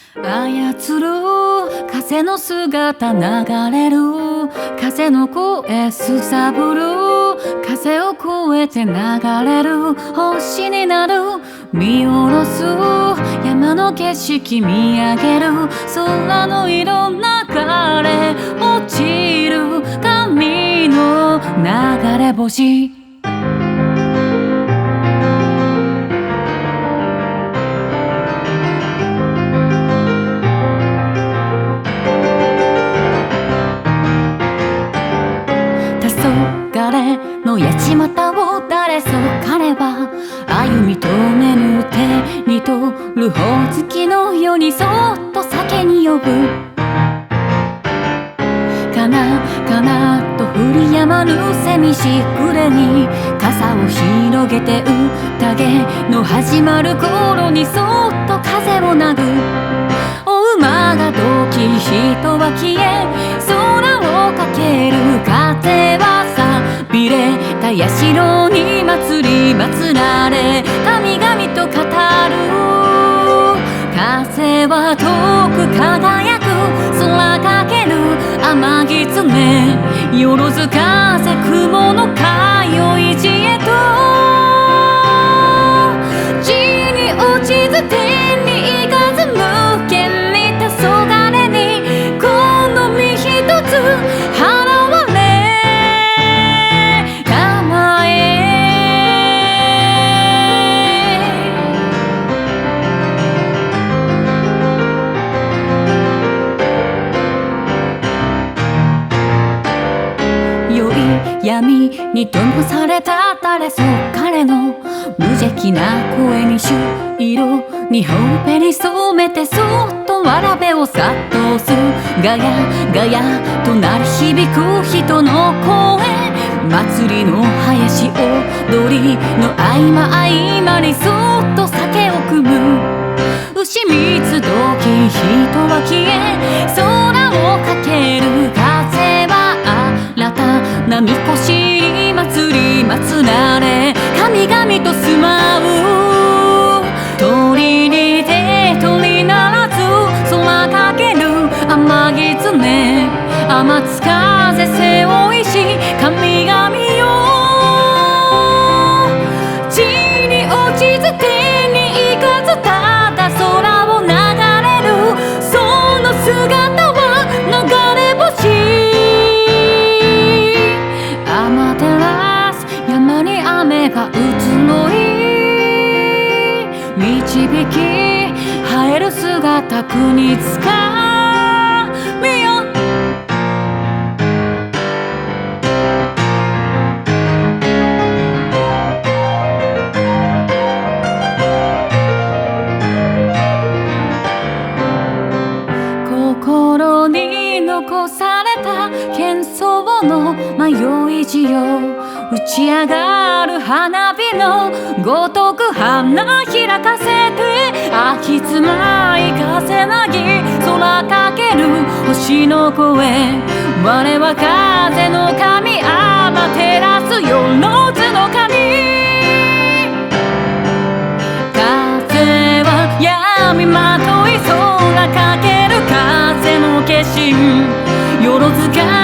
操る風の姿流れる風の声すさぶる風を越えて流れる星になる見下ろす山の景色見上げる空の色流れ落ちる髪の流れ星の八街を誰そ彼は歩み止めぬ手に取るほおずきのようにそっと酒に呼ぶかなかなと降りやまぬ蝉しぐれに傘を広げて宴の始まる頃にそっと風をなぐお馬がどき人は消え空をかける風はびれた社に祭り祭られ神々と語る風は遠く輝く空かける天狐よろず風雲の通い地へと地に落ちず天に行かず無限に黄昏にこの身一つ払われ闇に灯された誰そ彼の無邪気な声に朱色にほっぺに染めてそっとわらべを殺到するガヤガヤと鳴り響く人の声祭りの林踊りの合間合間にそっと酒を汲む牛蜜時人は消え空をかける風は新たなみこしに祭り祭られ神々と住まう鳥にて鳥ならず空かける天狐天津風背負いし神々よ地に落ちず天に行かずただ空を流れるその姿は流れ星山に雨が移ろい導き生える姿国つかみよ心に残された喧騒の迷い路よ打ち上がる花火のごとく花開かせて飽きつない風なぎ空かける星の声我は風の神天照よろずの神風は闇まとい空かける風の化身よろずか